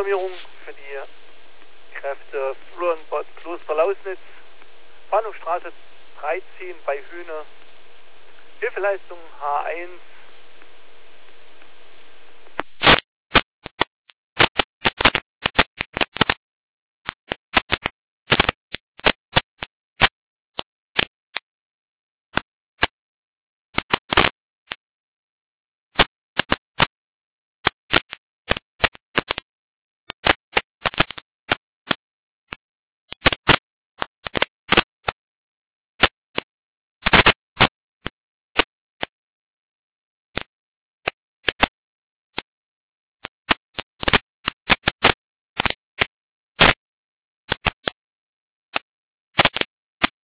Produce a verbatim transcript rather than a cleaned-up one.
Notalarmierung für die Kräfte Flurenbad Kloster-Lausnitz, Bahnhofstraße dreizehn bei Hühne. Hilfeleistung H eins